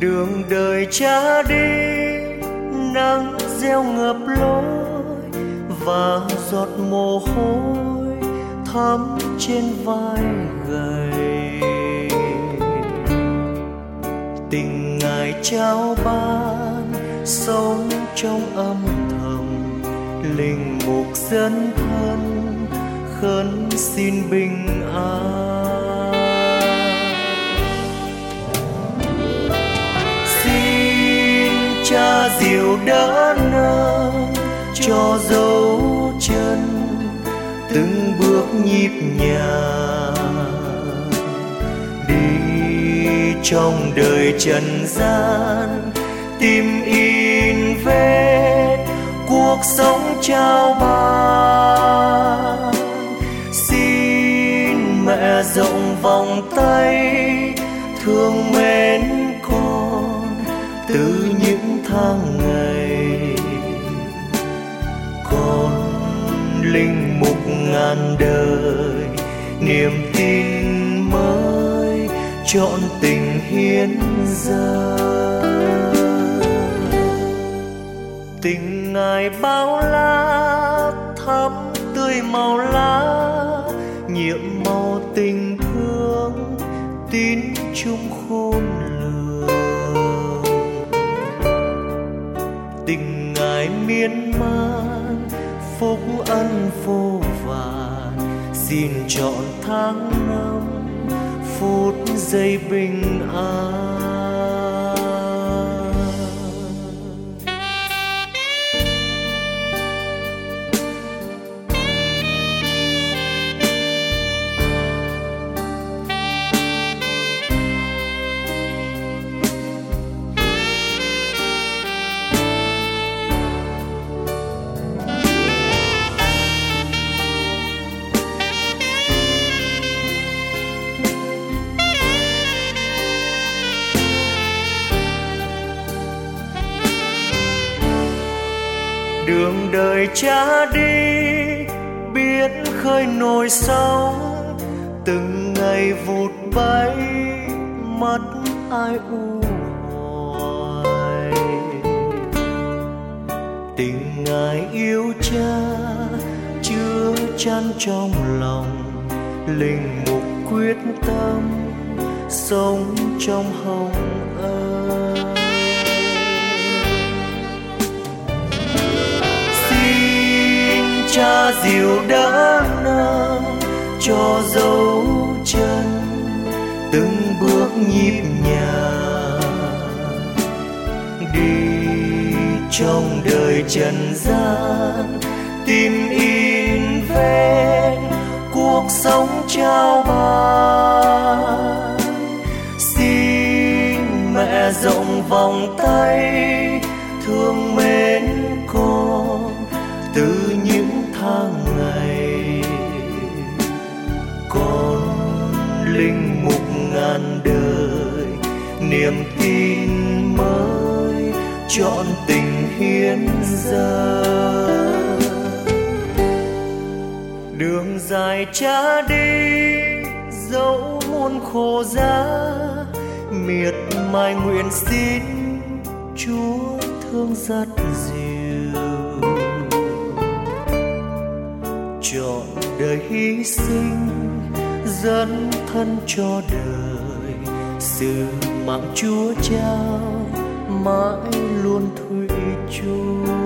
đường đời cha đi, nắng gieo ngập lối và giọt mồ hôi thấm trên vai gầy. Tình Ngài trao ban sống trong âm thầm, linh mục dẫn thân khấn xin bình an. Xin Cha dìu đỡ nâng cho dấu chân từng bước nhịp nhàng, đi trong đời trần gian tìm in vết cuộc sống trao ban. Xin mẹ rộng vòng tay thương mến con từ những tháng ngày. Con linh mục ngàn đời, niềm tin mới trọn tình hiến dâng. Tình Ngài bao la thắm tươi màu lá, nhiệm màu tình thương tín chung khôn lường. Tình Ngài miên man phúc ân vô vàn, xin trọn tháng năm phút giây bình an. Đường đời cha đi biết khơi nổi sóng, từng ngày vụt bay mất ai u hoài. Tình Ngài yêu cha chứa chan trong lòng, linh mục quyết tâm sống trong hồng ân. Cha dìu đỡ nâng cho dấu chân từng bước nhịp nhàng, đi trong đời trần gian tìm in vết cuộc sống trao ban. Xin mẹ rộng vòng tay thương mến con từ những tháng ngày. Con linh mục ngàn đời, niềm tin mới trọn tình hiến dâng. Đường dài cha đi dẫu muôn khổ giá, miệt mài nguyện xin Chúa thương dắt dìu. Trọn đời hy sinh dẫn thân cho đời, sự mạng Chúa trao mãi luôn thủy chung.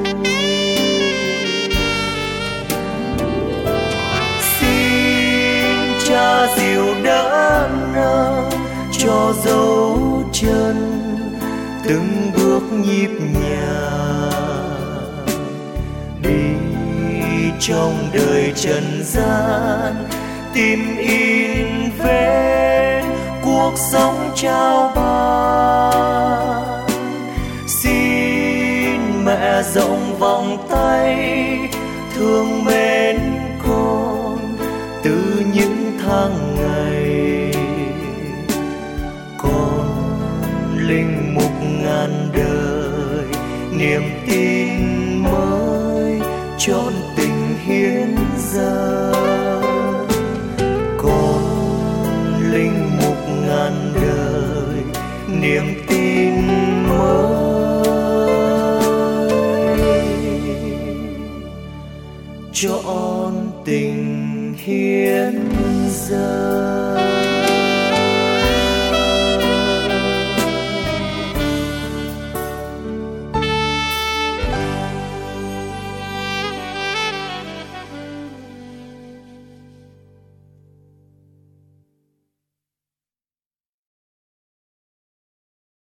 Xin Cha dìu đỡ nâng cho dấu chân từng bước nhịp nhàng, đi trong đời trần gian tìm in vết cuộc sống trao ban. Xin mẹ rộng vòng tay thương mến con từ những tháng ngày. Con linh mục ngàn đời, niềm tin mới trọn tình hiến dâng. Con linh mục ngàn đời, niềm tin hiến dâng.